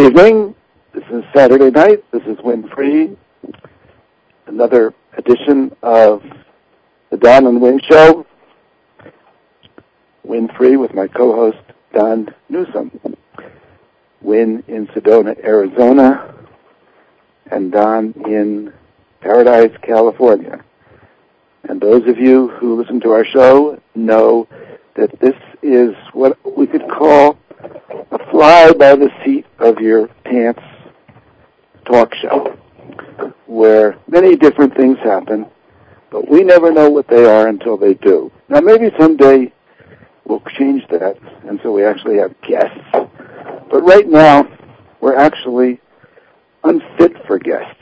evening. This is Saturday night. This is Win Free. Another edition of the Don and Win Show. Win Free with my co-host, Don Newsom. Win in Sedona, Arizona, and Don in Paradise, California. And those of you who listen to our show know that this is what we could call a fly by the seat of your pants talk show, where many different things happen, but we never know what they are until they do. Now, maybe someday we'll change that, and so we actually have guests. But right now, we're actually unfit for guests.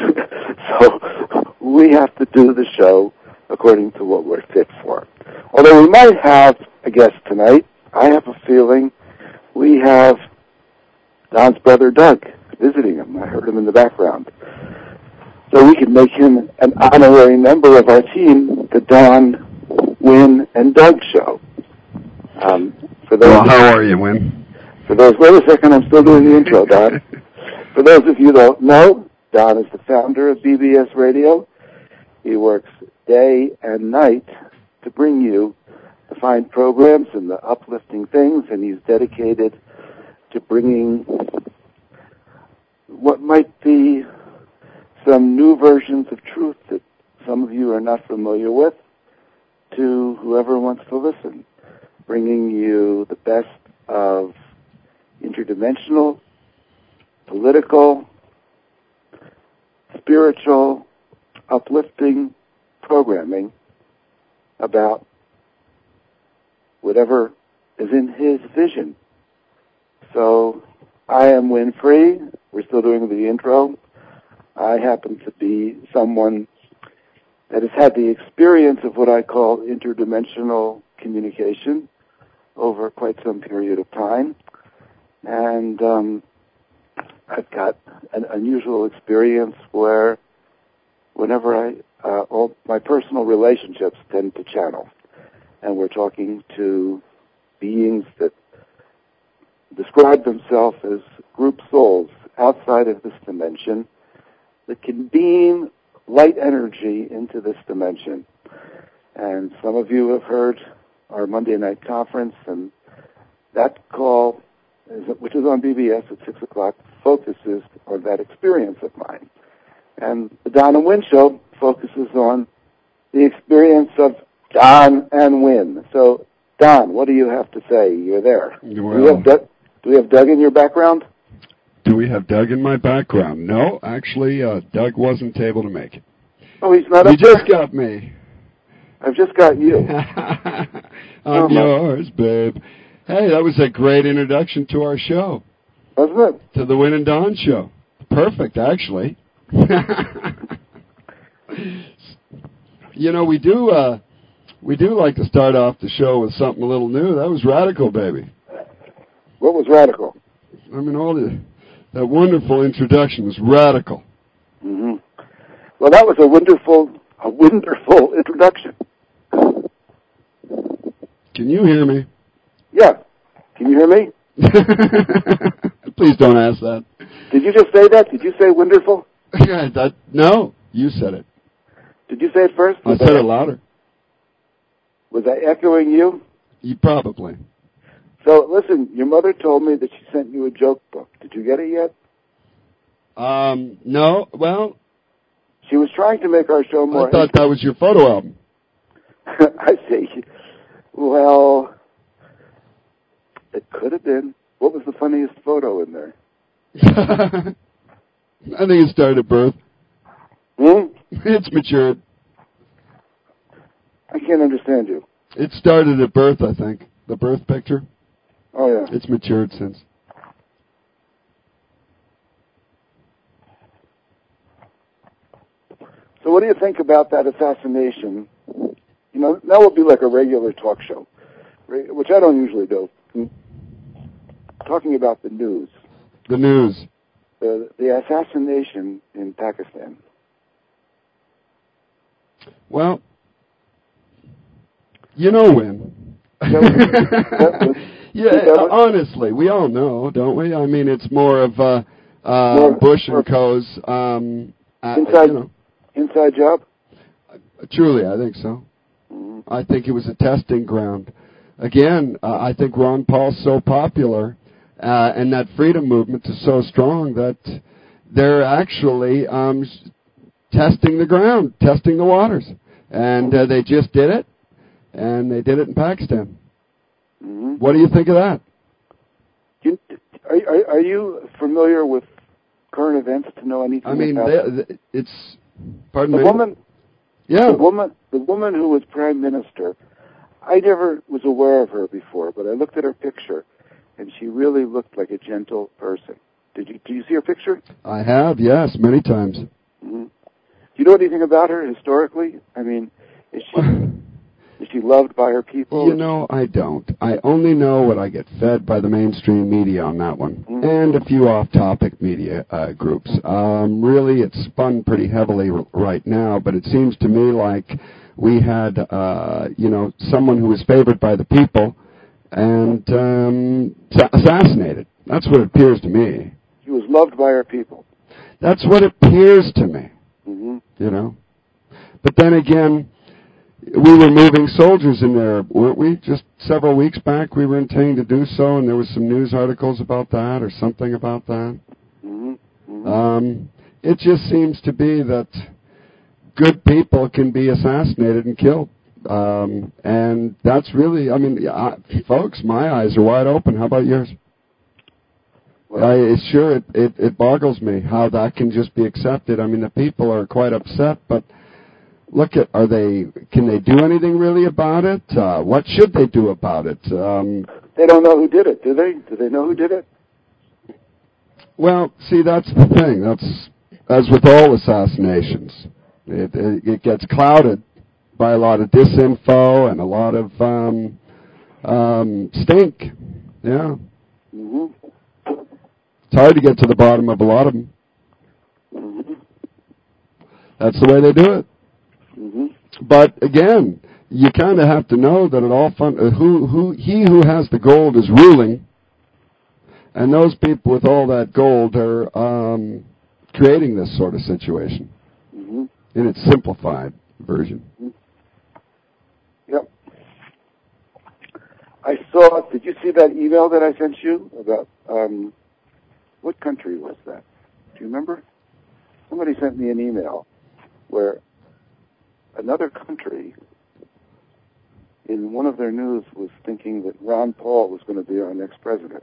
So we have to do the show according to what we're fit for. Although we might have a guest tonight, I have a feeling we have Don's brother Doug visiting him. I heard him in the background. So we can make him an honorary member of our team, the Don, Win, and Doug show. How are you, Win? Wait a second, I'm still doing the intro, Don. For those of you who don't know, Don is the founder of BBS Radio. He works day and night to bring you the fine programs and the uplifting things, and he's dedicated to bringing what might be some new versions of truth that some of you are not familiar with to whoever wants to listen, bringing you the best of interdimensional, political, spiritual, uplifting programming about whatever is in his vision. So I am Win Free. We're still doing the intro. I happen to be someone that has had the experience of what I call interdimensional communication over quite some period of time. And I've got an unusual experience where whenever all my personal relationships tend to channel. And we're talking to beings that describe themselves as group souls outside of this dimension that can beam light energy into this dimension. And some of you have heard our Monday night conference, and that call, which is on BBS at 6 o'clock, focuses on that experience of mine. And the Don and Win show focuses on the experience of Don and Win. So, Don, what do you have to say? You're there. Well, do we have Doug in your background? Do we have Doug in my background? No, actually, Doug wasn't able to make it. Oh, he's not up You just got me. I've just got you. I'm yours, babe. Hey, that was a great introduction to our show. Wasn't it? To the Win and Don show. Perfect, actually. You know, we do like to start off the show with something a little new. That was radical, baby. What was radical? I mean, that wonderful introduction was radical. Mm-hmm. Well, that was a wonderful introduction. Can you hear me? Yeah. Can you hear me? Please don't ask that. Did you just say that? Did you say wonderful? Yeah, no, you said it. Did you say it first? I said it louder. Was I echoing you? You probably. So, listen, your mother told me that she sent you a joke book. Did you get it yet? No. Well, she was trying to make our show more I thought that was your photo album. I see. Well, it could have been. What was the funniest photo in there? I think it started at birth. It's matured. I can't understand you. It started at birth, I think. The birth picture. Oh, yeah. It's matured since. So what do you think about that assassination? You know, that would be like a regular talk show, which I don't usually do. Talking about the news. The news. The assassination in Pakistan. Well, you know when. Yeah, honestly, we all know, don't we? I mean, it's more of Bush and Co.'s inside job. Truly, I think so. Mm-hmm. I think it was a testing ground. Again, I think Ron Paul's so popular, and that freedom movement is so strong that they're actually testing the ground, testing the waters. And they just did it, and they did it in Pakistan. Mm-hmm. What do you think of that? Are you familiar with current events to know anything? I mean, it's... Pardon me? The woman who was prime minister, I never was aware of her before, but I looked at her picture, and she really looked like a gentle person. Did you see her picture? I have, yes, many times. Mm-hmm. Do you know anything about her historically? I mean, is she loved by her people? You know, I don't. I only know what I get fed by the mainstream media on that one, and a few off-topic media groups. Really, it's spun pretty heavily right now, but it seems to me like we had, someone who was favored by the people and assassinated. That's what it appears to me. She was loved by her people. That's what it appears to me. You know, but then again, we were moving soldiers in there, weren't we? Just several weeks back, we were intending to do so, and there was some news articles about that or something about that. It just seems to be that good people can be assassinated and killed, and that's really, I mean, folks, my eyes are wide open. How about yours? It boggles me how that can just be accepted. I mean, the people are quite upset, but can they do anything really about it? What should they do about it? They don't know who did it, do they? Do they know who did it? Well, see, that's the thing. That's, as with all assassinations, it gets clouded by a lot of disinfo and a lot of stink. Yeah. Mm-hmm. It's hard to get to the bottom of a lot of them. Mm-hmm. That's the way they do it. Mm-hmm. But again, you kind of have to know that it all who has the gold is ruling, and those people with all that gold are creating this sort of situation in its simplified version. Yep. I saw. Did you see that email that I sent you about? What country was that? Do you remember? Somebody sent me an email where another country in one of their news was thinking that Ron Paul was going to be our next president.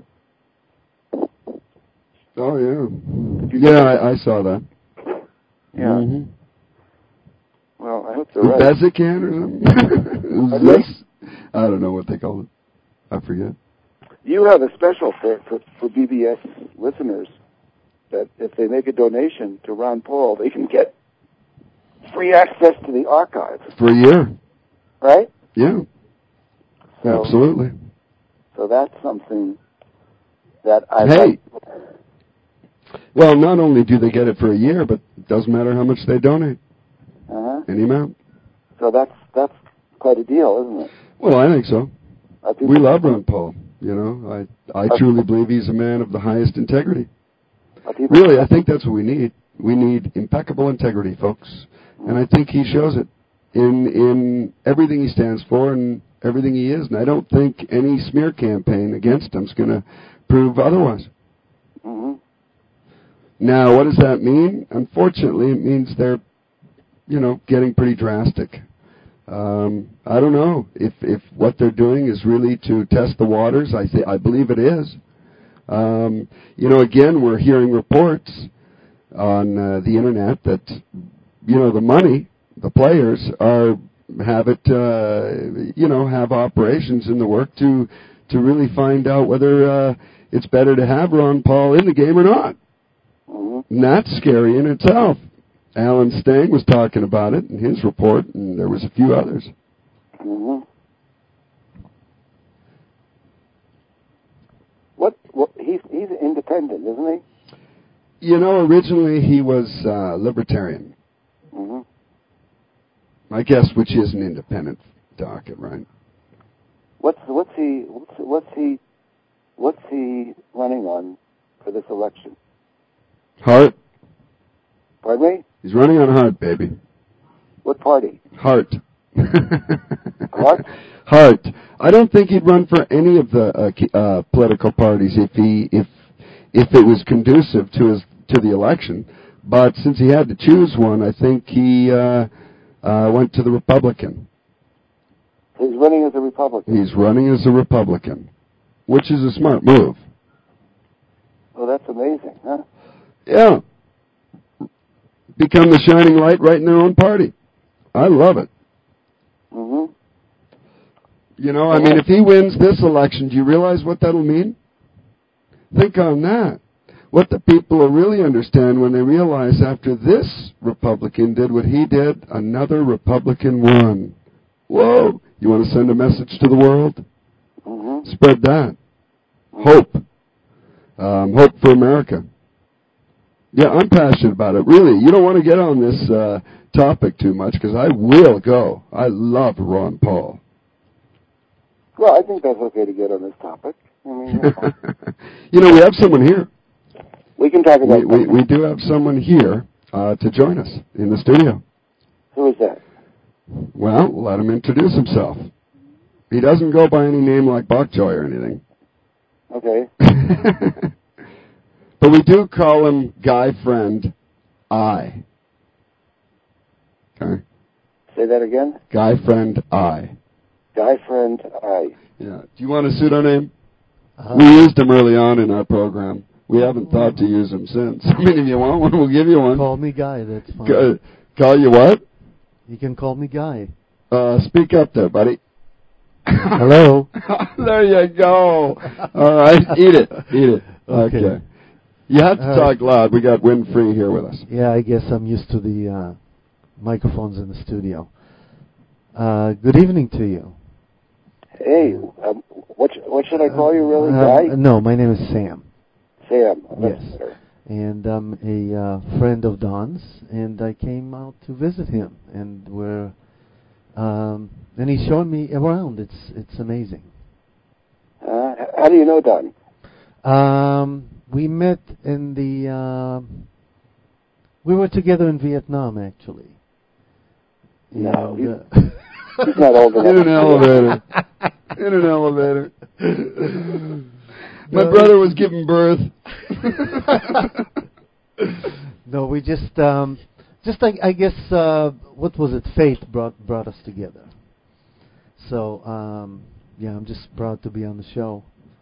Oh, yeah. I saw that. Yeah. Mm-hmm. Well, I hope they're right. Bezican or something? I don't know what they call it. I forget. You have a special for BBS listeners that if they make a donation to Ron Paul, they can get free access to the archives. For a year. Right? Yeah. So, absolutely. So that's something that I like. Well, not only do they get it for a year, but it doesn't matter how much they donate. Any amount. So that's quite a deal, isn't it? Well, I think so. We love Ron Paul. You know, I truly believe he's a man of the highest integrity. Really, I think that's what we need. We need impeccable integrity, folks. And I think he shows it in everything he stands for and everything he is. And I don't think any smear campaign against him is going to prove otherwise. Mm-hmm. Now, what does that mean? Unfortunately, it means they're, getting pretty drastic. I don't know if what they're doing is really to test the waters. I believe it is. Again, we're hearing reports on the internet that, the money, the players have operations in the work to really find out whether it's better to have Ron Paul in the game or not. And that's scary in itself. Alan Stang was talking about it in his report, and there was a few others. Mm-hmm. What he's independent, isn't he? Originally he was libertarian. Mm-hmm. I guess, which is an independent docket, right? What's he What's he running on for this election? Hart. Pardon me? He's running on Hart, baby. What party? Hart. Hart? Hart. I don't think he'd run for any of the political parties if it was conducive to the election. But since he had to choose one, I think he went to the Republican. He's running as a Republican. He's running as a Republican, which is a smart move. Oh, that's amazing, huh? Yeah. Become the shining light right in their own party. I love it. Mm-hmm. You know, I mean, if he wins this election, do you realize what that'll mean? Think on that. What the people will really understand when they realize after this Republican did what he did, another Republican won. Whoa! You want to send a message to the world? Mm-hmm. Spread that. Hope. Hope for America. Yeah, I'm passionate about it. Really, you don't want to get on this topic too much because I will go. I love Ron Paul. Well, I think that's okay to get on this topic. I mean, you know, we have someone here. We can talk about we do have someone here to join us in the studio. Who is that? Well, let him introduce himself. He doesn't go by any name like Bokchoy or anything. Okay. But we do call him Guy Friend I. Okay? Say that again? Guy Friend I. Guy Friend I. Yeah. Do you want a pseudonym? We used him early on in our program. We haven't thought to use him since. I mean, if you want one, we'll give you one. Call me Guy, that's fine. Call you what? You can call me Guy. Speak up there, buddy. Hello. There you go. All right. Eat it. Okay. You have to talk loud. We got Winfrey here with us. Yeah, I guess I'm used to the microphones in the studio. Good evening to you. Hey, what should I call you, really, Guy? No, my name is Sam. Sam. Yes. And I'm a friend of Don's, and I came out to visit him, and and he's showing me around. It's amazing. How do you know Don? We met in the. We were together in Vietnam, actually. No, he's not old enough. In an elevator. My brother was giving birth. No, we just I guess what was it? Fate brought us together. So yeah, I'm just proud to be on the show.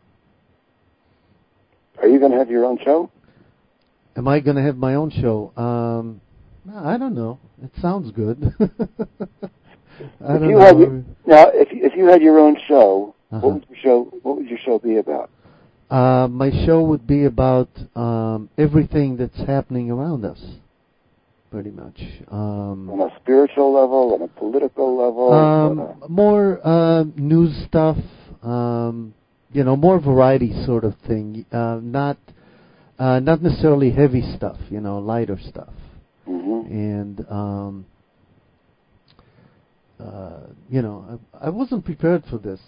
Are you going to have your own show? Am I going to have my own show? I don't know. It sounds good. I don't know. Now, if you had your own show, what would your show be about? My show would be about everything that's happening around us, pretty much. On a spiritual level, on a political level? More news stuff, more variety sort of thing. Not necessarily heavy stuff, lighter stuff. Mm-hmm. And I wasn't prepared for this.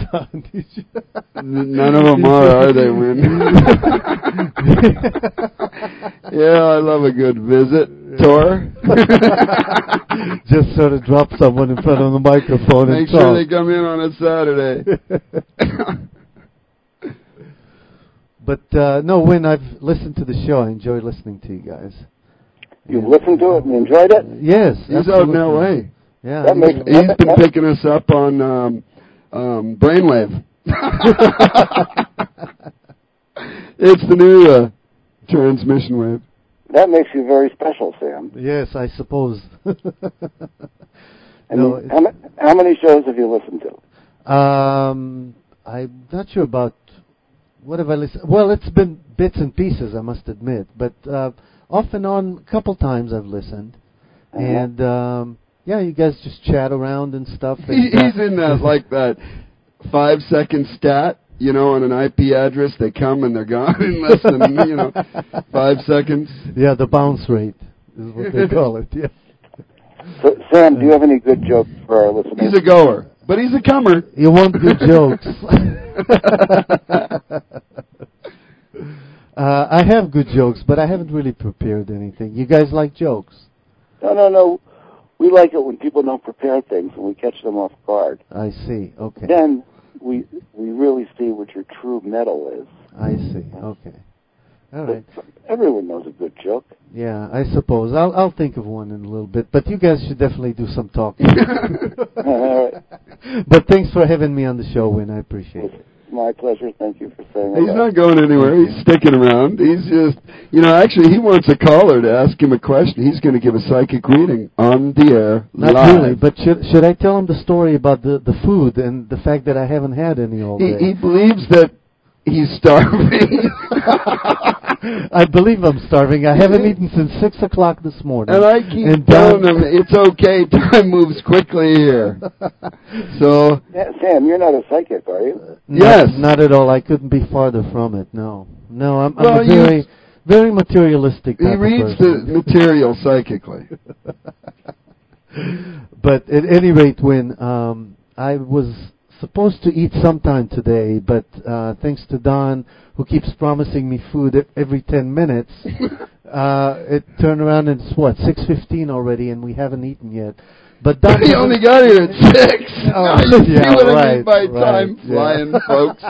None of them are they, Win? Yeah, I love a good visit tour. Just sort of drop someone in front of the microphone and make sure they come in on a Saturday. But no, Win, I've listened to the show. I enjoy listening to you guys. You've listened to it and enjoyed it? Yes. He's out in L.A. Yeah, he's been picking us up on Brainwave. It's the new transmission wave. That makes you very special, Sam. Yes, I suppose. And how many shows have you listened to? I'm not sure about what have I listened. Well, it's been bits and pieces, I must admit, but off and on, a couple times I've listened, and. Yeah, you guys just chat around and stuff. And, he's in that 5-second stat, on an IP address. They come and they're gone in less than 5 seconds. Yeah, the bounce rate is what they call it. Yeah. So, Sam, do you have any good jokes for our listeners? He's a goer, but he's a comer. You want good jokes? I have good jokes, but I haven't really prepared anything. You guys like jokes? No. We like it when people don't prepare things and we catch them off guard. I see. Okay. Then we really see what your true metal is. I see. Okay. All right. But everyone knows a good joke. Yeah, I suppose. I'll think of one in a little bit. But you guys should definitely do some talking. All right. But thanks for having me on the show, Win. I appreciate it. My pleasure. Thank you for saying that. He's not going anywhere. He's sticking around. He's just, actually, he wants a caller to ask him a question. He's going to give a psychic reading on the air, Not live. really, but should I tell him the story about the food and the fact that I haven't had any all day? He believes that he's starving. I believe I'm starving. I haven't eaten since 6 o'clock this morning. And I keep telling him, it's okay, time moves quickly here. So, Sam, you're not a psychic, are you? Yes. Not at all. I couldn't be farther from it, no. No, I'm a very, very materialistic type he reads of person. the material psychically. But at any rate, when I was supposed to eat sometime today, but thanks to Don, who keeps promising me food every 10 minutes, it turned around and it's 6:15 already, and we haven't eaten yet. But Don he only got here at 6. Oh, you see yeah, what I right, mean by right, time flying, folks?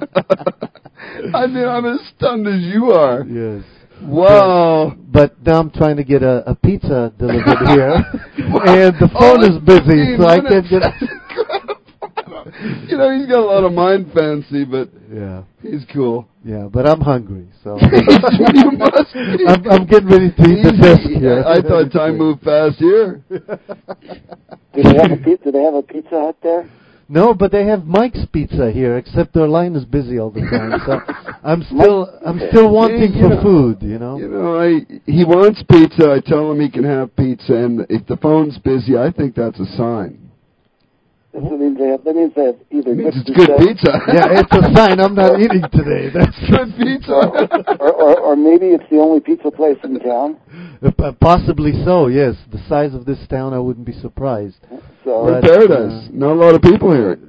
I mean, I'm as stunned as you are. Yes. Wow. But now I'm trying to get a pizza delivered here, and the phone is busy, so I can't get... He's got a lot of mind fancy, but yeah, he's cool. Yeah, but I'm hungry, so you must be. I'm getting ready to eat the desk here. I thought time moved fast here. Do they have a Pizza Hut there? No, but they have Mike's Pizza here, except their line is busy all the time. So I'm still wanting for food, he wants pizza. I tell him he can have pizza, and if the phone's busy, I think that's a sign. That means they have either it's good pizza. Yeah, it's a sign I'm not eating today. That's good pizza. or maybe it's the only pizza place in town. Possibly so, yes. The size of this town, I wouldn't be surprised. So we're paradise. Not a lot of people here.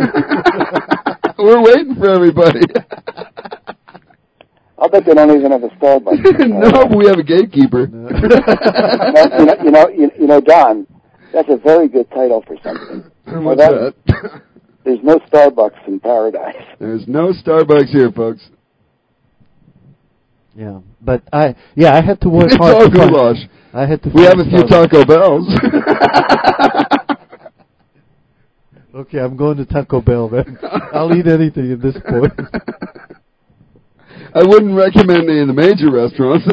We're waiting for everybody. I'll bet they don't even have a Starbucks. No, we have a gatekeeper. Don, that's a very good title for something. What's that? There's no Starbucks in paradise. There's no Starbucks here, folks. Yeah, but I had to work it's hard. All goulash. I had to. We have a few Taco Bells. Okay, I'm going to Taco Bell then. I'll eat anything at this point. I wouldn't recommend any of the major restaurants.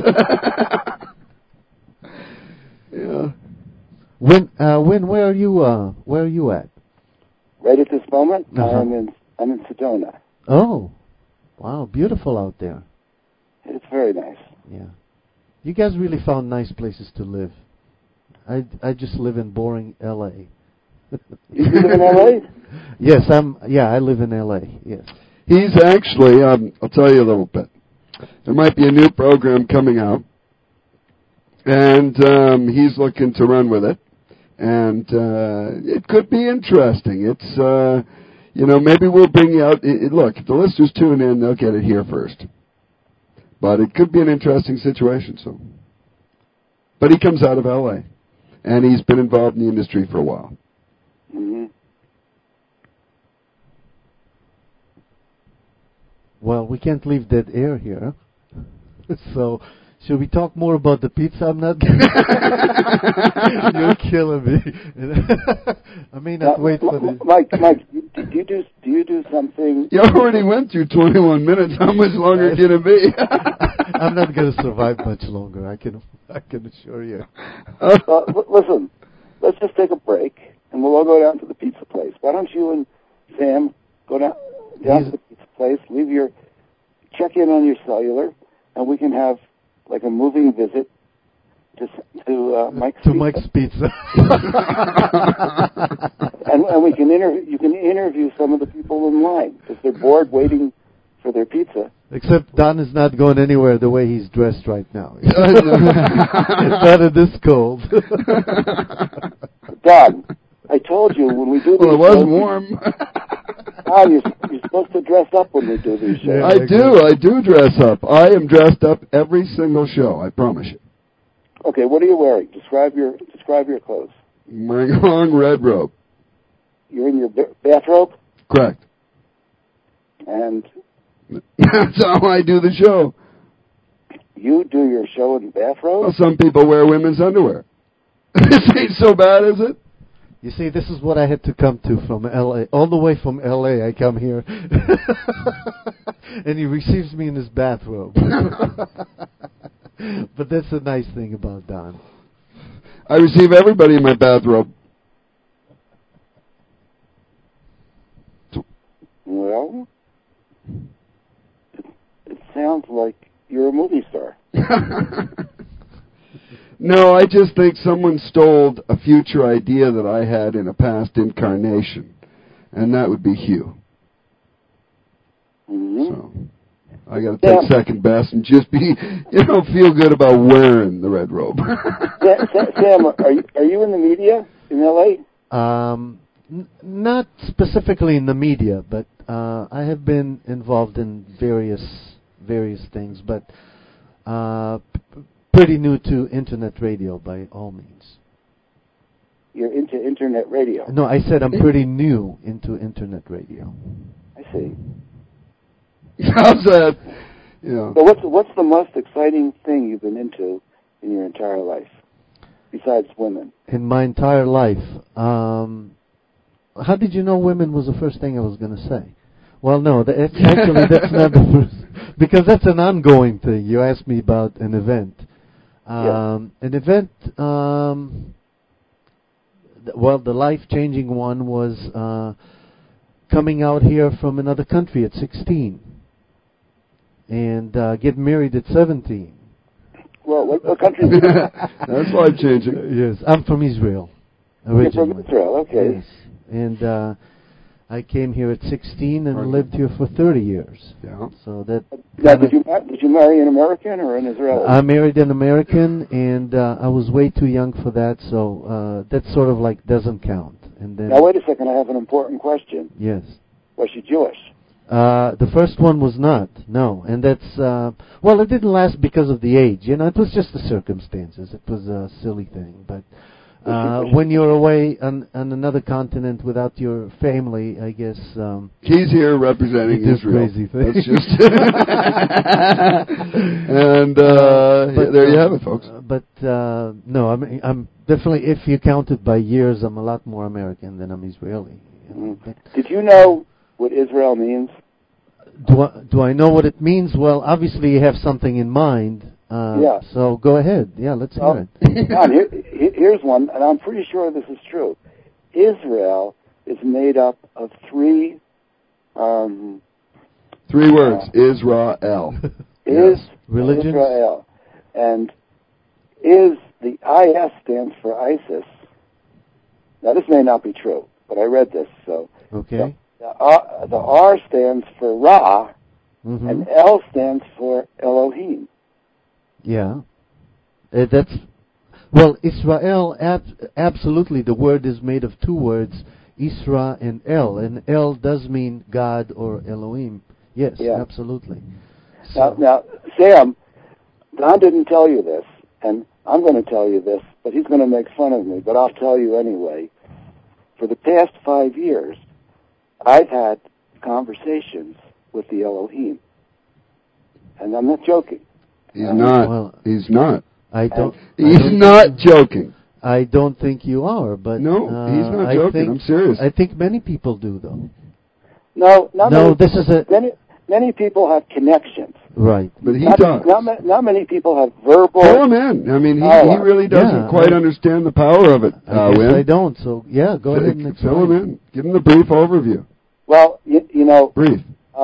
Yeah. Where are you at? Right at this moment, Uh-huh. I'm in Sedona. Oh, wow, beautiful out there. It's very nice. Yeah, you guys really found nice places to live. I just live in boring L.A. You live in L.A.? Yes, I live in L.A. Yes. He's actually, I'll tell you a little bit. There might be a new program coming out, and he's looking to run with it. And it could be interesting. It's, maybe we'll bring you out. Look, if the listeners tune in, they'll get it here first. But it could be an interesting situation. So, but he comes out of L.A., and he's been involved in the industry for a while. Mm-hmm. Well, we can't leave dead air here. So, should we talk more about the pizza? I'm not. You're killing me. I may not wait for the. Mike, do you do something? You already went through 21 minutes. How much longer can it be? I'm not going to survive much longer. I can assure you. Listen, let's just take a break, and we'll all go down to the pizza place. Why don't you and Sam go down to the pizza place? Check in on your cellular, and we can have like a moving visit to Mike's Pizza. Mike's Pizza. and we can you can interview some of the people in line because they're bored waiting for their pizza. Except Don is not going anywhere the way he's dressed right now. It's not in this cold. Don, I told you when we do it was warm. you're supposed to dress up when we do these shows. I do dress up. I am dressed up every single show, I promise you. Okay, what are you wearing? Describe your clothes. I'm wearing a long red robe. You're in your bathrobe? Correct. And that's how I do the show. You do your show in bathrobe? Well, some people wear women's underwear. This ain't so bad, is it? You see, this is what I had to come to from L.A. All the way from L.A. I come here. And he receives me in his bathrobe. But that's a nice thing about Don. I receive everybody in my bathrobe. Well, it sounds like you're a movie star. No, I just think someone stole a future idea that I had in a past incarnation, and that would be Hugh. Mm-hmm. So I got to take second best and just be, feel good about wearing the red robe. Sam, are you in the media in L.A.? Not specifically in the media, but I have been involved in various things, but pretty new to internet radio by all means. You're into internet radio? No, I said I'm pretty new into internet radio. I see. How's that? Yeah. So what's the most exciting thing you've been into in your entire life, besides women? In my entire life, how did you know women was the first thing I was going to say? Well, no, that's not the first, because that's an ongoing thing. You asked me about an event. An event, well, the life-changing one was coming out here from another country at 16 and getting married at 17. Well, what country? That's life-changing. Yes, I'm from Israel originally. You're from Israel, okay. Yes, and I came here at 16 and lived here for 30 years. Yeah. So that. Now, did you marry an American or an Israeli? I married an American, and I was way too young for that. So that sort of like doesn't count. And then. Now wait a second. I have an important question. Yes. Was she Jewish? The first one was not. No, and that's well, it didn't last because of the age. It was just the circumstances. It was a silly thing, but. When you're away on another continent without your family, I guess... he's here representing Israel. Crazy thing. That's just... and there you have it, folks. But, no, I'm definitely, if you count it by years, I'm a lot more American than I'm Israeli. Did you know what Israel means? Do I know what it means? Well, obviously you have something in mind. Yeah. So go ahead. Yeah, let's hear it. John, here's one, and I'm pretty sure this is true. Israel is made up of three words. Israel. Religions. Israel. And the IS stands for ISIS. Now, this may not be true, but I read this, so. Okay. The R stands for Ra, and L stands for Elohim. Yeah, that's Israel. Absolutely, the word is made of two words, Isra and El does mean God or Elohim. Yes, absolutely. So. Now, Sam, Don didn't tell you this, and I'm going to tell you this, but he's going to make fun of me. But I'll tell you anyway. For the past 5 years, I've had conversations with the Elohim, and I'm not joking. He's not. He's not. He's not joking. I don't think you are, but no, he's not joking. I'm serious. I think many people do, though. No. This is many people have connections. Right, but he does. Not many people have verbal. Fill him in. I mean, he really doesn't quite understand the power of it. I guess I don't. So go ahead and explain. Fill him in. Give him the brief overview. Well, you know. Brief.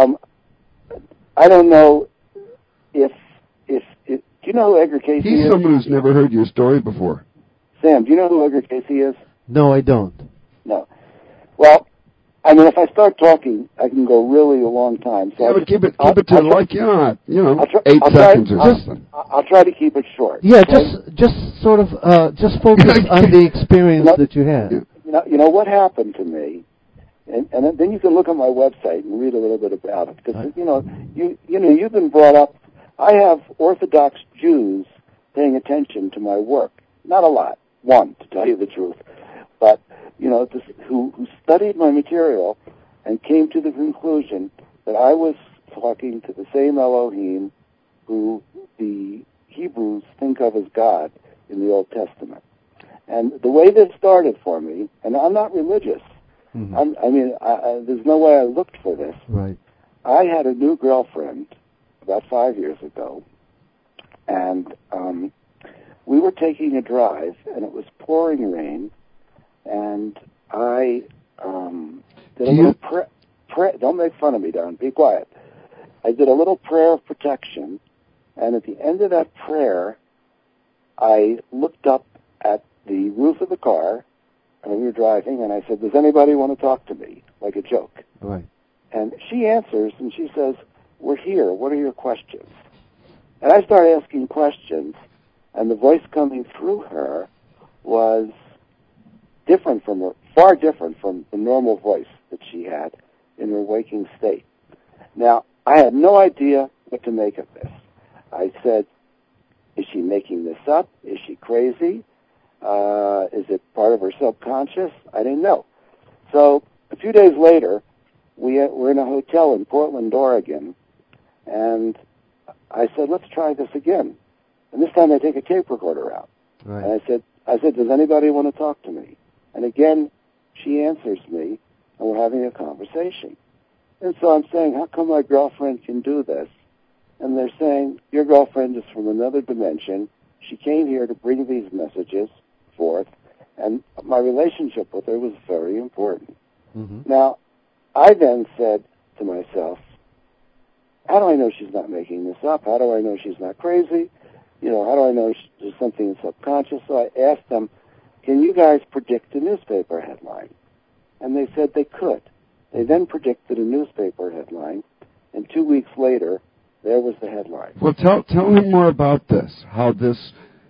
I don't know if do you know who Edgar Casey is? He's someone who's never heard your story before. Sam, do you know who Edgar Casey is? No, I don't. No. Well, I mean, if I start talking, I can go really a long time. So but keep it to 8 seconds or something. I'll try to keep it short. Yeah, okay? just sort of just focus on the experience that you had. You know what happened to me and then you can look at my website and read a little bit about it, because you've been brought up. I have Orthodox Jews paying attention to my work. Not a lot, one, to tell you the truth, but who studied my material and came to the conclusion that I was talking to the same Elohim who the Hebrews think of as God in the Old Testament. And the way this started for me, and I'm not religious. Mm-hmm. There's no way I looked for this. Right. I had a new girlfriend about 5 years ago, and we were taking a drive, and it was pouring rain, and I did a little prayer. Don't make fun of me, Don. Be quiet. I did a little prayer of protection, and at the end of that prayer, I looked up at the roof of the car, and we were driving, and I said, "Does anybody want to talk to me?" Like a joke. Right. And she answers, and she says, "We're here. What are your questions?" And I started asking questions, and the voice coming through her was far different from the normal voice that she had in her waking state. Now, I had no idea what to make of this. I said, "Is she making this up? Is she crazy? Is it part of her subconscious?" I didn't know. So a few days later, we're in a hotel in Portland, Oregon, and I said, "Let's try this again." And this time I take a tape recorder out. Right. And I said, "Does anybody want to talk to me?" And again, she answers me, and we're having a conversation. And so I'm saying, "How come my girlfriend can do this?" And they're saying, "Your girlfriend is from another dimension. She came here to bring these messages forth, and my relationship with her was very important." Mm-hmm. Now, I then said to myself, how do I know she's not making this up? How do I know she's not crazy? How do I know there's something subconscious? So I asked them, "Can you guys predict a newspaper headline?" And they said they could. They then predicted a newspaper headline, and 2 weeks later, there was the headline. Well, tell him more about this, how this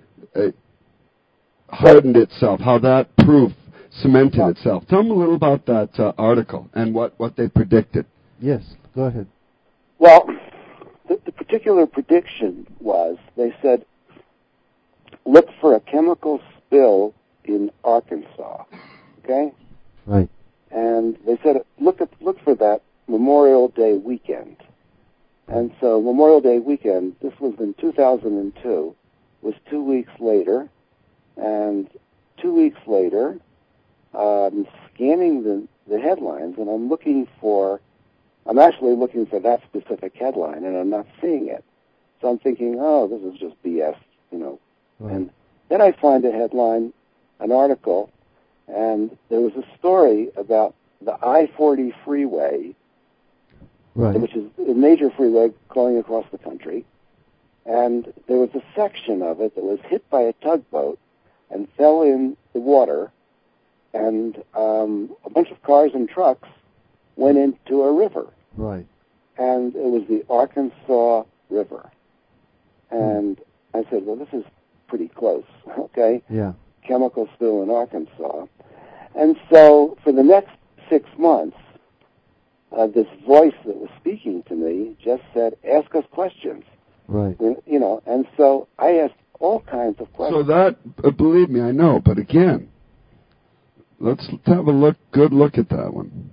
hardened itself, how that proof cemented itself. Tell him a little about that article and what they predicted. Yes, go ahead. Well, the particular prediction was, they said, look for a chemical spill in Arkansas, okay? Right. And they said, look for that Memorial Day weekend. And so Memorial Day weekend, this was in 2002, was 2 weeks later. And 2 weeks later, I'm scanning the headlines, and I'm actually looking for that specific headline, and I'm not seeing it. So I'm thinking, oh, this is just BS, Right. And then I find a headline, an article, and there was a story about the I-40 freeway, right, which is a major freeway going across the country, and there was a section of it that was hit by a tugboat and fell in the water, and a bunch of cars and trucks went into a river. Right. And it was the Arkansas River. And I said, well, this is pretty close, okay? Yeah. Chemical spill in Arkansas. And so for the next 6 months, this voice that was speaking to me just said, ask us questions. Right. And so I asked all kinds of questions. So that, believe me, I know, but again, let's have a good look at that one.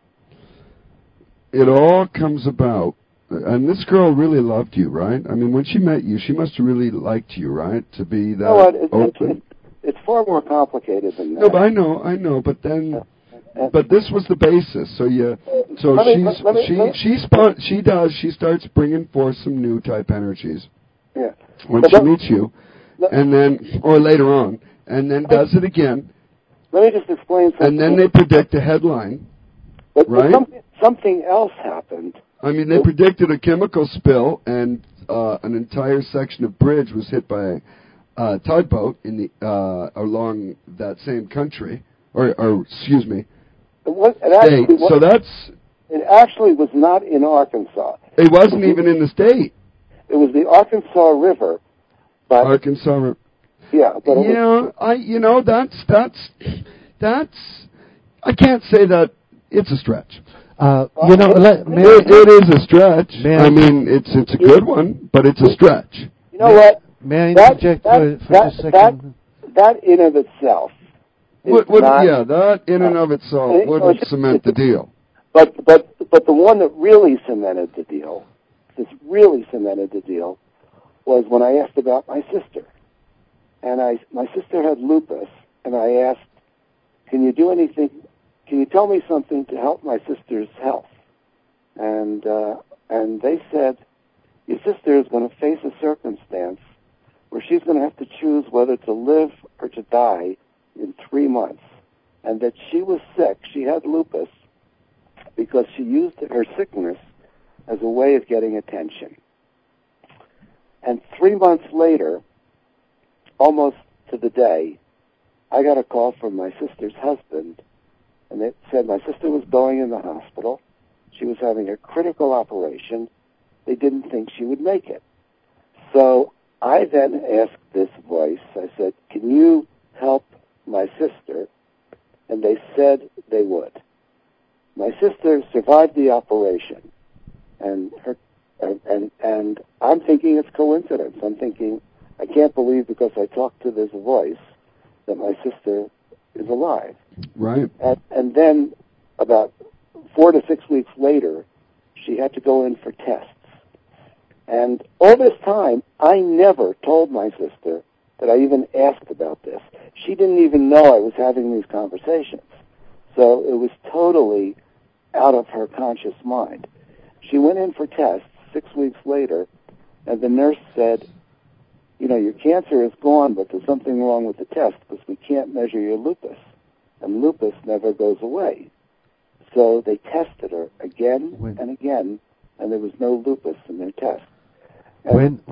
It all comes about, and this girl really loved you, right? I mean, when she met you, she must have really liked you, right? To be that open. It's far more complicated than that. No, but I know, but then, but this was the basis. She starts bringing forth some new type energies. Yeah. When she meets you, and then, or later on, and then does it again. Let me just explain something. And then they predict a headline, right? Something else happened. I mean, they predicted a chemical spill, and an entire section of bridge was hit by a tugboat in the along that same country, or excuse me, state. So it actually was not in Arkansas. It wasn't even in the state. It was the Arkansas River. But Arkansas River. Yeah, but that's I can't say that it's a stretch. It is a stretch. I mean, it's a good one, but it's a stretch. You know what? May I interject for just a second? That in of itself that in and of itself wouldn't cement the deal. But the one that really cemented the deal, was when I asked about my sister. And my sister had lupus, and I asked, can you do anything, can you tell me something to help my sister's health? And they said, your sister is going to face a circumstance where she's going to have to choose whether to live or to die in 3 months. And that she was sick, she had lupus, because she used her sickness as a way of getting attention. And 3 months later, almost to the day, I got a call from my sister's husband, and it said my sister was going in the hospital. She was having a critical operation. They didn't think she would make it. So I then asked this voice, I said, can you help my sister? And they said they would. My sister survived the operation, and I'm thinking it's coincidence. I'm thinking, I can't believe because I talked to this voice that my sister is alive. Right. And then about 4 to 6 weeks later, she had to go in for tests. And all this time, I never told my sister that I even asked about this. She didn't even know I was having these conversations. So it was totally out of her conscious mind. She went in for tests 6 weeks later, and the nurse said, you know, your cancer is gone, but there's something wrong with the test because we can't measure your lupus. And lupus never goes away. So they tested her again and again, and there was no lupus in their test. And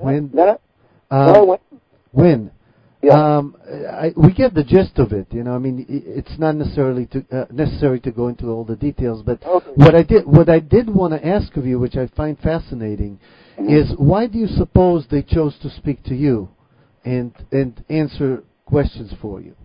we get the gist of it. You know, I mean, it's not necessarily necessary to go into all the details. But okay. what I did want to ask of you, which I find fascinating, is why do you suppose they chose to speak to you and answer questions for you?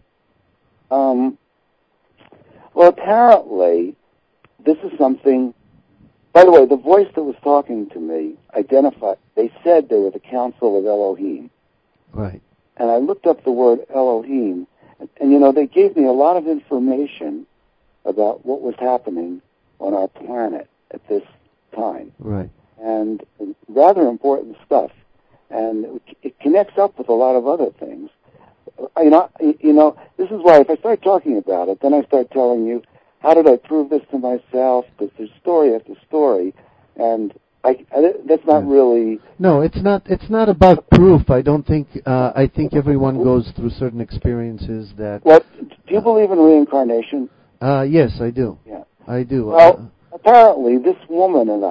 Well, apparently, this is something. By the way, the voice that was talking to me identified. They said they were the Council of Elohim. Right. And I looked up the word Elohim, and you know, they gave me a lot of information about what was happening on our planet at this time. Right. And rather important stuff. And it connects up with a lot of other things. You know, this is why if I start talking about it, then I start telling you, how did I prove this to myself? Because there's story after story, and that's not really. No, it's not. It's not about proof. I don't think. I think everyone goes through certain experiences that. Well, do you believe in reincarnation? Yes, I do. Yeah, I do. Well, apparently, this woman and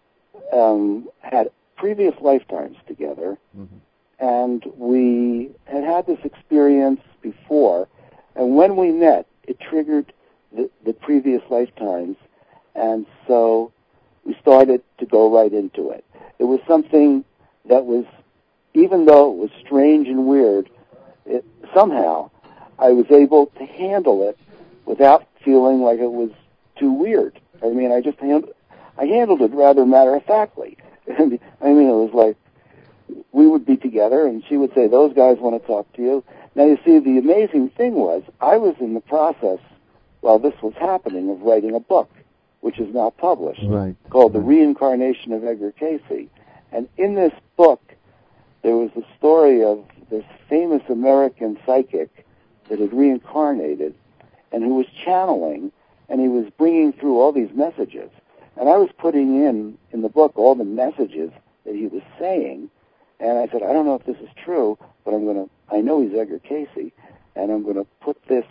I had previous lifetimes together, and we had this experience before, and when we met, it triggered the previous lifetimes, and so we started to go right into it. It was something that was, even though it was strange and weird, somehow I was able to handle it without feeling like it was too weird. I mean, I handled it rather matter-of-factly. I mean, it was like we would be together, and she would say, those guys want to talk to you. Now, you see, the amazing thing was I was in the process, while this was happening, of writing a book, which is now published, called The Reincarnation of Edgar Cayce. And in this book, there was the story of this famous American psychic that had reincarnated and who was channeling, and he was bringing through all these messages. And I was putting in the book all the messages that he was saying, and I said, I don't know if this is true, but I know he's Edgar Cayce, and I'm going to put this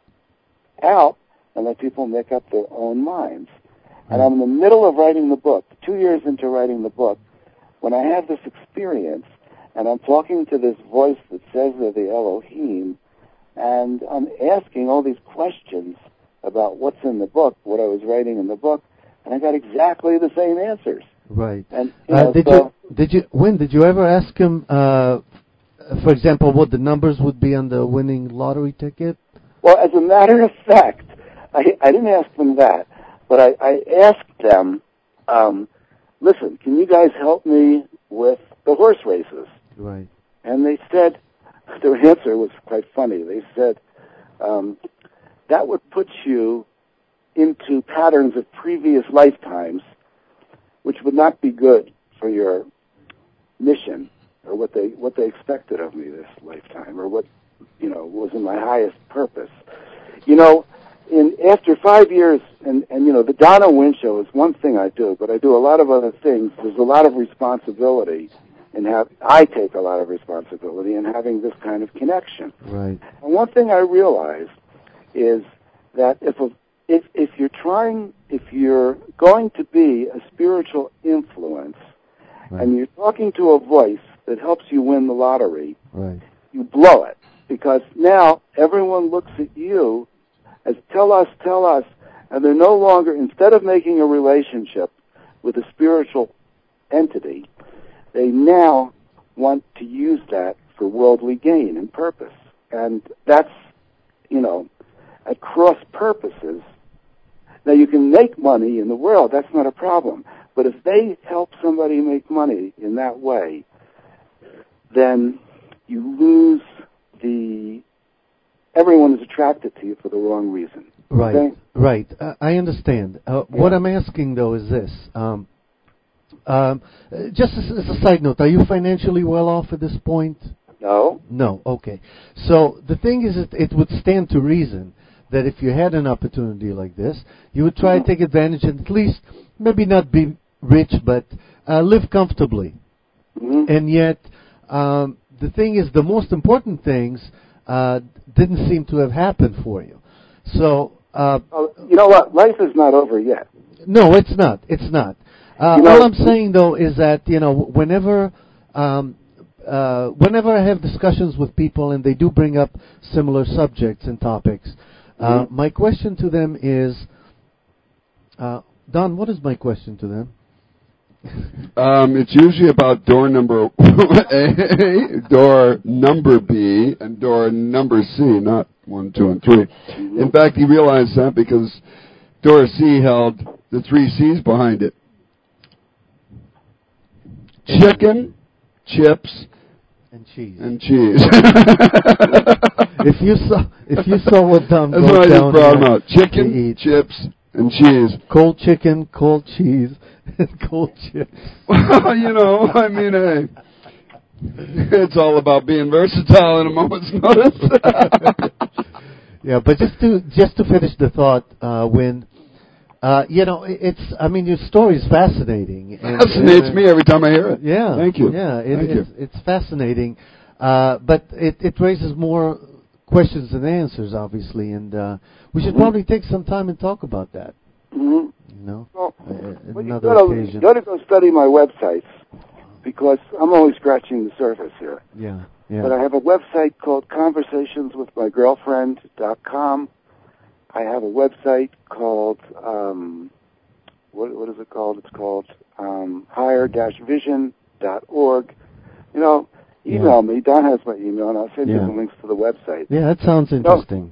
out and let people make up their own minds. And I'm in the middle of writing the book, 2 years into writing the book, when I have this experience, and I'm talking to this voice that says they're the Elohim, and I'm asking all these questions about what's in the book, what I was writing in the book, and I got exactly the same answers. Right. And did you ever ask him, for example, what the numbers would be on the winning lottery ticket? Well, as a matter of fact, I didn't ask them that. But I asked them, listen, can you guys help me with the horse races? Right. And they said, their answer was quite funny. They said, that would put you into patterns of previous lifetimes, which would not be good for your mission, or what they expected of me this lifetime, or what, was in my highest purpose. After 5 years, and the Donna Wynn Show is one thing I do, but I do a lot of other things. There's a lot of responsibility, I take a lot of responsibility in having this kind of connection. Right. And one thing I realized is that if you're going to be a spiritual influence, right, and you're talking to a voice that helps you win the lottery, right, you blow it, because now everyone looks at you as tell us, and they're no longer, instead of making a relationship with a spiritual entity, they now want to use that for worldly gain and purpose. And that's, at cross purposes. Now, you can make money in the world, that's not a problem. But if they help somebody make money in that way, then you lose everyone is attracted to you for the wrong reason. Right, okay? Right. I understand. What I'm asking, though, is this. Just as a side note, are you financially well off at this point? No. No, okay. So the thing is, it would stand to reason that if you had an opportunity like this, you would try to take advantage and at least, maybe not be rich, but live comfortably. Mm-hmm. And yet, the thing is, the most important things didn't seem to have happened for you. So, you know what? Life is not over yet. No, it's not. It's not. All I'm saying, though, is that, whenever I have discussions with people and they do bring up similar subjects and topics, my question to them is, Don, what is my question to them? It's usually about door number A, door number B, and door number C, not 1, 2, and 3. In fact, he realized that because door C held the 3 C's behind it. Chicken, chips, and cheese. If you saw what Don That's goes why I down just brought him here out. Chicken, chips, and cheese. Cold chicken, cold cheese, and cold chips. Well, hey, it's all about being versatile in a moment's notice. Yeah, but just to finish the thought, your story is fascinating. Fascinates me every time I hear it. Yeah. Thank you. Yeah, it's fascinating. But it raises more questions than answers, obviously, and we should probably take some time and talk about that. Mm-hmm. Well, another occasion. You got to go study my websites, because I'm only scratching the surface here. Yeah. But I have a website called conversationswithmygirlfriend.com. I have a website called, what is it called? It's called higher-vision.org. Email me. Don has my email, and I'll send you the links to the website. Yeah, that sounds interesting.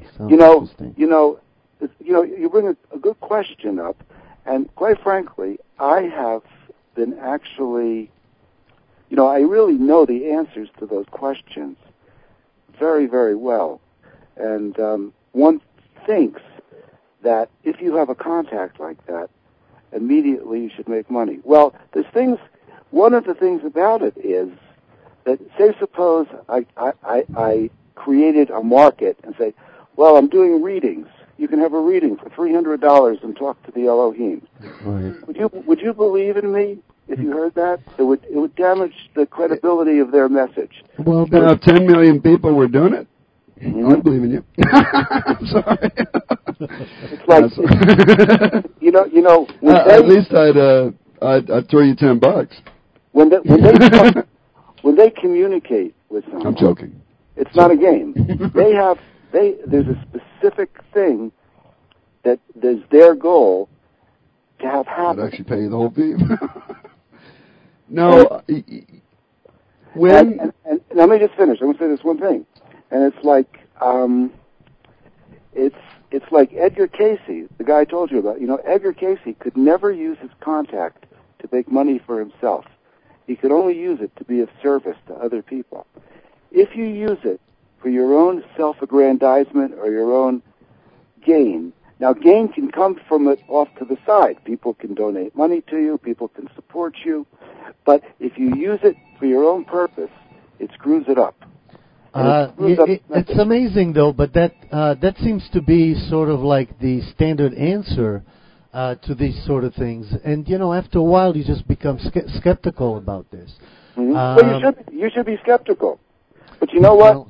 You bring a good question up, and quite frankly, I have been actually, I really know the answers to those questions very, very well. And one thinks that if you have a contact like that, immediately you should make money. Well, one of the things about it is that, say, suppose I created a market and say, well, I'm doing readings. You can have a reading for $300 and talk to the Elohim. Right. Would you believe in me if you heard that? It would damage the credibility of their message. Well, if 10 million people were doing it, I believe in you. I'm sorry. It's like, at least I'd throw you $10. When they communicate with someone, I'm joking. It's not a game. There's a specific thing that is their goal to have happen. I'd actually pay you the whole fee. No, and let me just finish. I'm going to say this one thing, and it's like, it's it's like Edgar Casey, the guy I told you about. Edgar Casey could never use his contact to make money for himself. He could only use it to be of service to other people. If you use it for your own self-aggrandizement or your own gain, now gain can come from it off to the side. People can donate money to you, people can support you, but if you use it for your own purpose, it screws it up. It's amazing, though, but that seems to be sort of like the standard answer to these sort of things. And, after a while, you just become skeptical about this. Mm-hmm. Well, you should be skeptical. But you know what?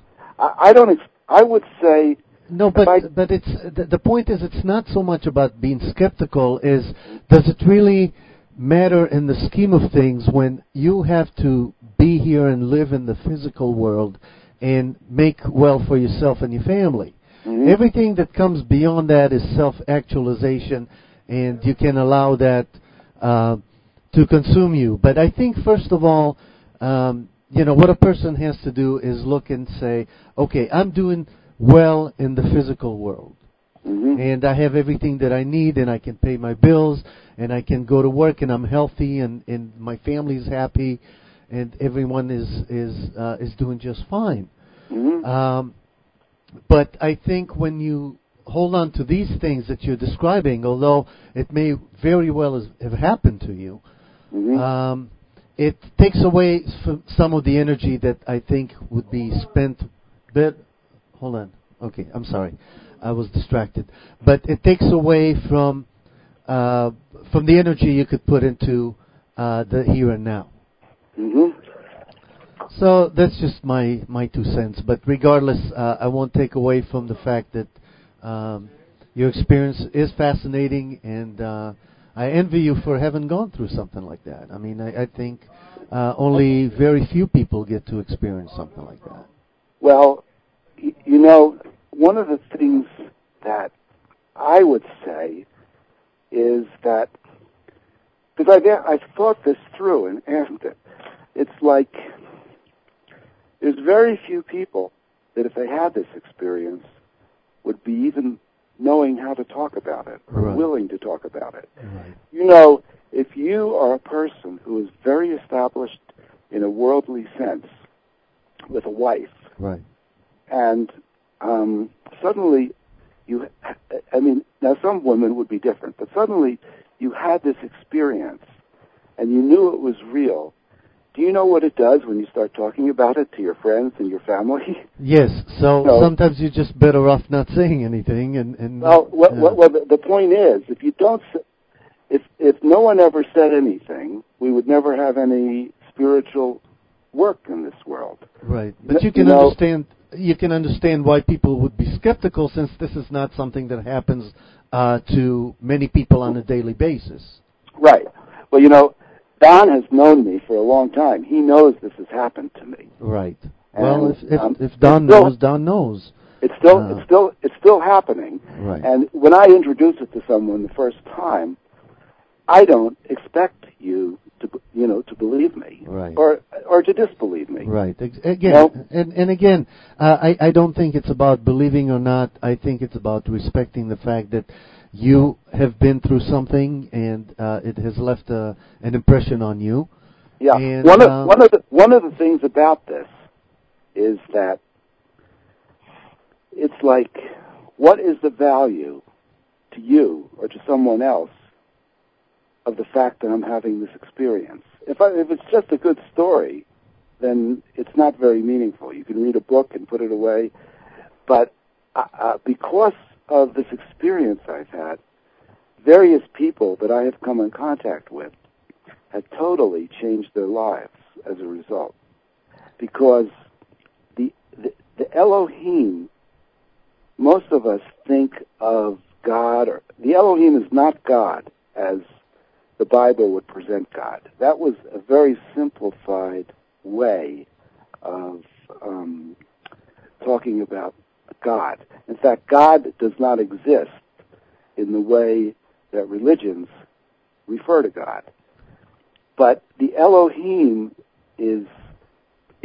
I would say... No, but it's the point is it's not so much about being skeptical. Does it really matter in the scheme of things when you have to be here and live in the physical world and make well for yourself and your family? Mm-hmm. Everything that comes beyond that is self-actualization, and you can allow that to consume you. But I think, first of all, what a person has to do is look and say, okay, I'm doing well in the physical world. Mm-hmm. And I have everything that I need, and I can pay my bills, and I can go to work, and I'm healthy, and my family's happy, and everyone is doing just fine. Mm-hmm. But I think when you hold on to these things that you're describing, although it may very well have happened to you, mm-hmm. It takes away some of the energy that I think would be spent. Hold on. Okay, I'm sorry. I was distracted. But it takes away from the energy you could put into the here and now. Mm-hmm. So that's just my 2 cents. But regardless, I won't take away from the fact that your experience is fascinating, and I envy you for having gone through something like that. I mean, I think only very few people get to experience something like that. Well, one of the things that I would say is that, because I've thought this through and asked it, it's like there's very few people that if they had this experience would be even knowing how to talk about it or right. willing to talk about it. Right. If you are a person who is very established in a worldly sense with a wife, right. and suddenly now some women would be different, but suddenly you had this experience and you knew it was real. Do you know what it does when you start talking about it to your friends and your family? Yes, so sometimes you're just better off not saying anything. The point is, if no one ever said anything, we would never have any spiritual work in this world. Right, but you can understand. You can understand why people would be skeptical, since this is not something that happens to many people on a daily basis. Right. Well, Don has known me for a long time. He knows this has happened to me. Right. And, well, if Don knows, Don knows. It's still happening. Right. And when I introduce it to someone the first time, I don't expect you to believe me, right. or to disbelieve me. Right. Again, and again, I don't think it's about believing or not. I think it's about respecting the fact that you have been through something, and it has left an impression on you. Yeah. And, one of the things about this is that it's like, what is the value to you or to someone else of the fact that I'm having this experience? If it's just a good story, then it's not very meaningful. You can read a book and put it away. But because of this experience I've had, various people that I have come in contact with have totally changed their lives as a result. Because the Elohim, most of us think of God, or the Elohim is not God as the Bible would present God. That was a very simplified way of talking about God. In fact, God does not exist in the way that religions refer to God. But the Elohim is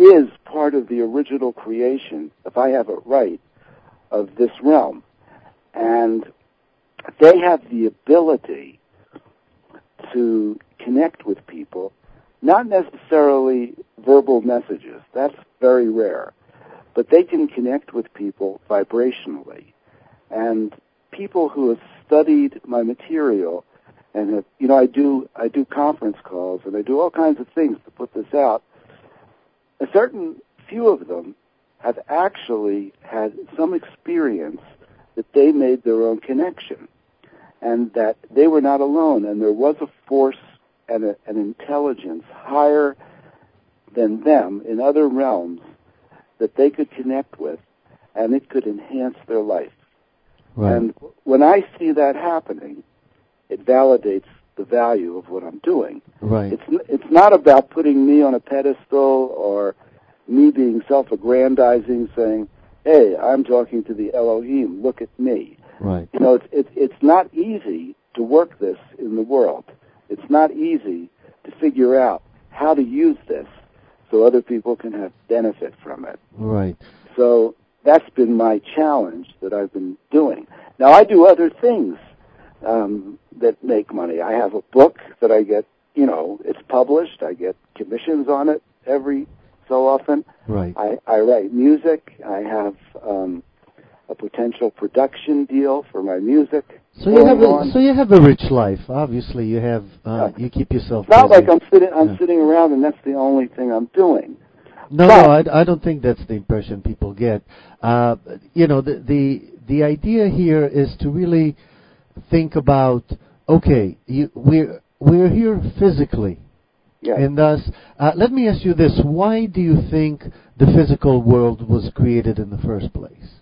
part of the original creation, if I have it right, of this realm. And they have the ability to connect with people, not necessarily verbal messages. That's very rare. But they can connect with people vibrationally. And people who have studied my material and have, I do conference calls and I do all kinds of things to put this out. A certain few of them have actually had some experience that they made their own connection and that they were not alone, and there was a force and an intelligence higher than them in other realms that they could connect with, and it could enhance their life. Right. And when I see that happening, it validates the value of what I'm doing. Right. It's not about putting me on a pedestal or me being self-aggrandizing, saying, "Hey, I'm talking to the Elohim. Look at me." Right. It's not easy to work this in the world. It's not easy to figure out how to use this so other people can have benefit from it. Right. So that's been my challenge that I've been doing. Now, I do other things that make money. I have a book that I get, it's published. I get commissions on it every so often. Right. I write music. I have a potential production deal for my music. So you have a rich life. Obviously, you have you keep yourself. It's not busy. like I'm sitting around and that's the only thing I'm doing. No, I don't think that's the impression people get. The idea here is to really think about, okay, we're here physically, yes. And thus, let me ask you this: why do you think the physical world was created in the first place?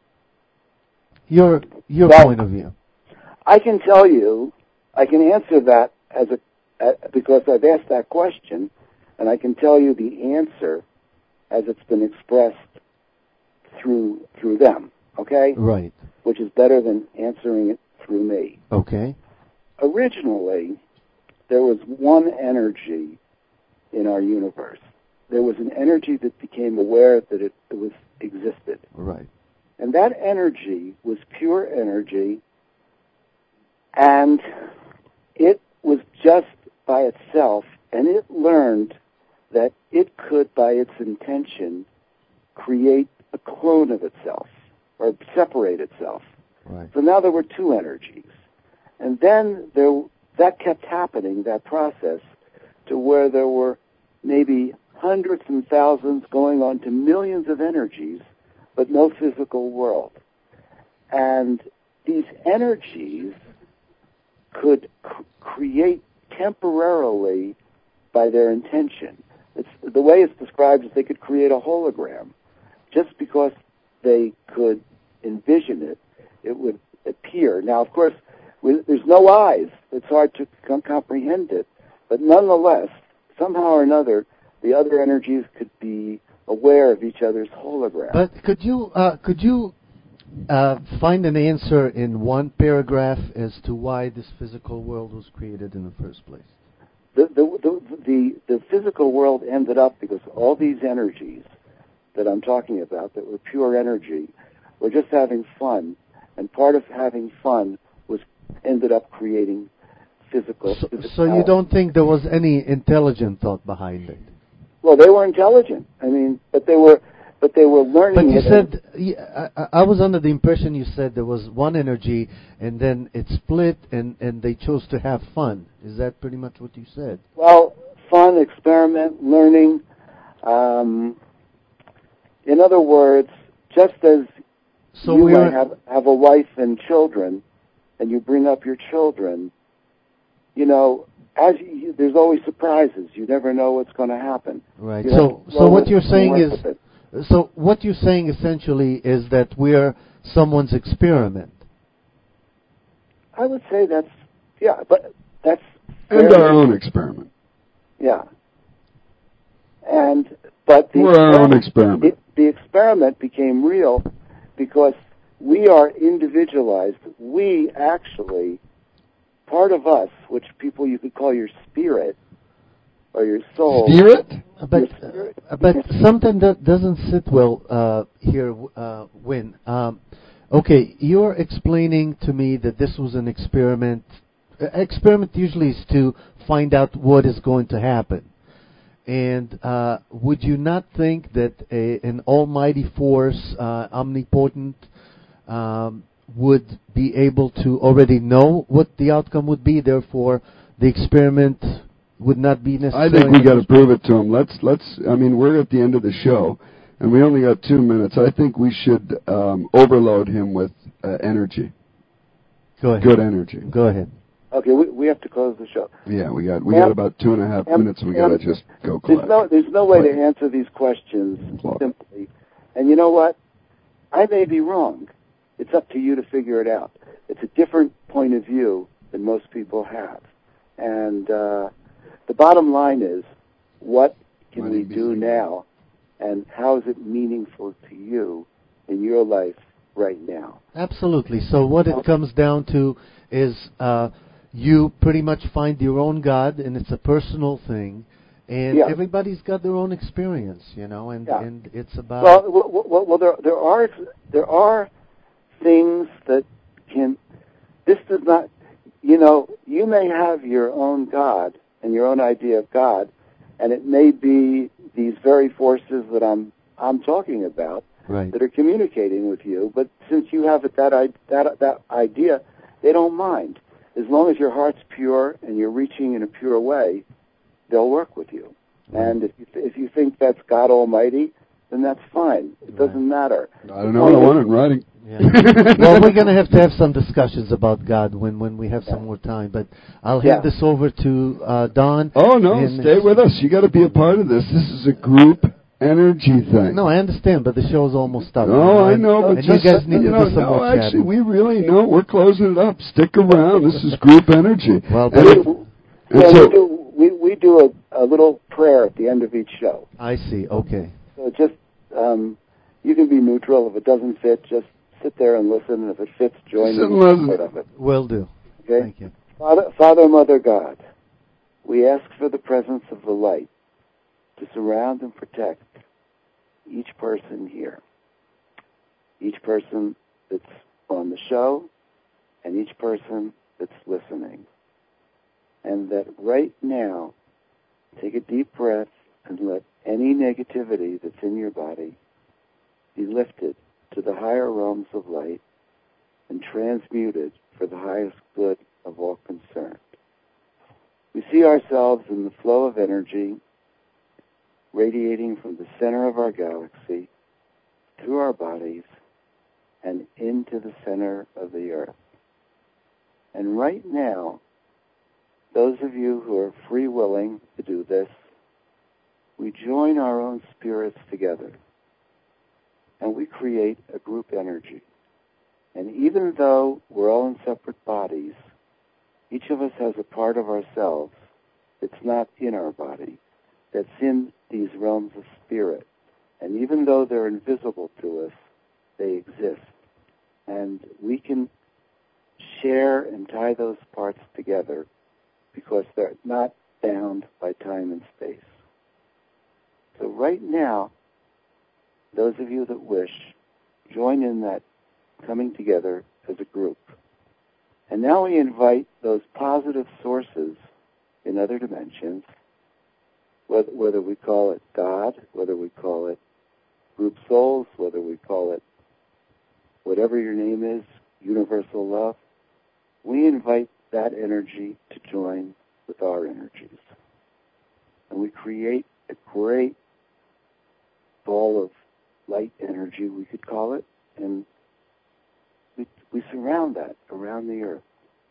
Your point of view. I can tell you, I can answer that because I've asked that question, and I can tell you the answer as it's been expressed through them, okay? Right. Which is better than answering it through me. Okay. Originally, there was one energy in our universe. There was an energy that became aware that it existed. Right. And that energy was pure energy, and it was just by itself, and it learned that it could, by its intention, create a clone of itself, or separate itself. Right. So now there were two energies. And then that kept happening, that process, to where there were maybe hundreds and thousands going on to millions of energies, but no physical world. And these energies could create temporarily by their intention. The way it's described is they could create a hologram. Just because they could envision it, it would appear. Now, of course, there's no eyes. It's hard to comprehend it. But nonetheless, somehow or another, the other energies could be aware of each other's hologram. But could you find an answer in one paragraph as to why this physical world was created in the first place? The physical world ended up because all these energies that I'm talking about that were pure energy were just having fun, and part of having fun ended up creating physical. So you don't think there was any intelligent thought behind it? Well, they were intelligent. I mean, but they were learning. But you said, I was under the impression you said there was one energy and then it split and they chose to have fun. Is that pretty much what you said? Well, fun, experiment, learning. In other words, just as you might have a wife and children, and you bring up your children, there's always surprises. You never know what's going to happen. Right. So what you're saying is, so what you're saying essentially is that we're someone's experiment. I would say that's and our own experiment. Yeah. But we're our own experiment. The experiment became real because we are individualized. We actually, part of us, which you could call your spirit or your soul. Spirit? But something that doesn't sit well here, Win. Okay, you're explaining to me that this was an experiment. Experiment usually is to find out what is going to happen. And would you not think that an almighty force, omnipotent, would be able to already know what the outcome would be? Therefore, the experiment would not be necessary. I think we got to prove it to him. Let's. I mean, we're at the end of the show, and we only got 2 minutes. I think we should overload him with energy. Go ahead. Good energy. Go ahead. Okay, we have to close the show. Yeah, we got about 2.5 minutes, and we got to just go. There's no way to answer these questions simply. And you know what? I may be wrong. It's up to you to figure it out. It's a different point of view than most people have. And the bottom line is, what can we do now, and how is it meaningful to you in your life right now? Absolutely. So what it comes down to is you pretty much find your own God, and it's a personal thing. And everybody's got their own experience, and it's about... Well, there are things that can... This does not... you may have your own God and your own idea of God, and it may be these very forces that I'm talking about that are communicating with you, but since you have that idea, they don't mind. As long as your heart's pure and you're reaching in a pure way, they'll work with you. And if you think that's God Almighty, then that's fine. It doesn't matter. I don't know. I want it in writing. Yeah. Well, we're going to have some discussions about God when we have some more time. But I'll hand this over to Don. Oh, no, stay with us. You got to be a part of this. This is a group energy thing. No, I understand, but the show's almost up. No, I know, but and you guys need to do some more actually, chatting. we really know. We're closing it up. Stick around. This is group energy. Well, we do a little prayer at the end of each show. I see. Okay. So just you can be neutral. If it doesn't fit, just sit there and listen. And if it fits, join in part of it. Will do. Okay. Thank you. Father, Mother, God, we ask for the presence of the light to surround and protect each person here, each person that's on the show, and each person that's listening. And that right now, take a deep breath and let any negativity that's in your body be lifted to the higher realms of light and transmuted for the highest good of all concerned. We see ourselves in the flow of energy radiating from the center of our galaxy through our bodies and into the center of the earth. And right now, those of you who are free-willing to do this, we join our own spirits together, and we create a group energy. And even though we're all in separate bodies, each of us has a part of ourselves that's not in our body, that's in these realms of spirit. And even though they're invisible to us, they exist. And we can share and tie those parts together because they're not bound by time and space. So right now, those of you that wish, join in that coming together as a group. And now we invite those positive sources in other dimensions, whether we call it God, whether we call it group souls, whether we call it whatever your name is, universal love, we invite that energy to join with our energies. And we create a great ball of light energy, we could call it, and we surround that around the earth.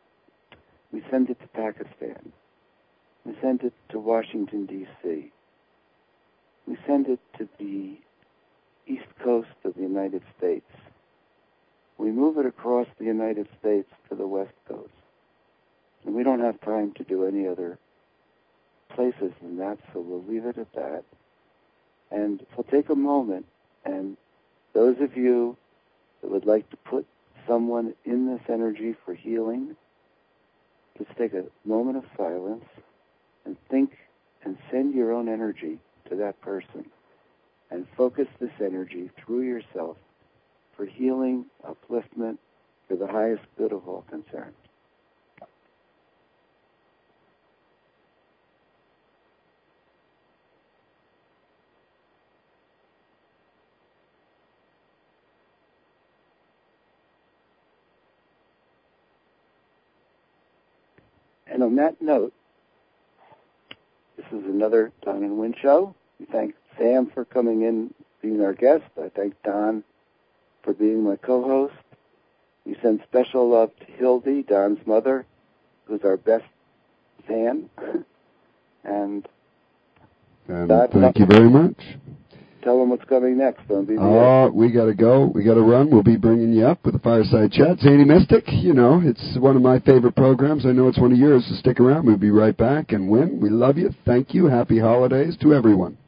We send it to Pakistan. We send it to Washington, D.C. We send it to the east coast of the United States. We move it across the United States to the west coast. And we don't have time to do any other places than that, so we'll leave it at that. And we'll take a moment, and those of you that would like to put someone in this energy for healing, just take a moment of silence and think and send your own energy to that person and focus this energy through yourself for healing, upliftment, for the highest good of all concerned. And on that note, this is another Don and Win show. We thank Sam for coming in, being our guest. I thank Don for being my co-host. We send special love to Hildy, Don's mother, who's our best fan. and thank you very much. Tell them what's coming next. We got to go. We got to run. We'll be bringing you up with a Fireside Chat. Zany Mystic, you know, it's one of my favorite programs. I know it's one of yours, so stick around. We'll be right back. And Win, we love you. Thank you. Happy holidays to everyone.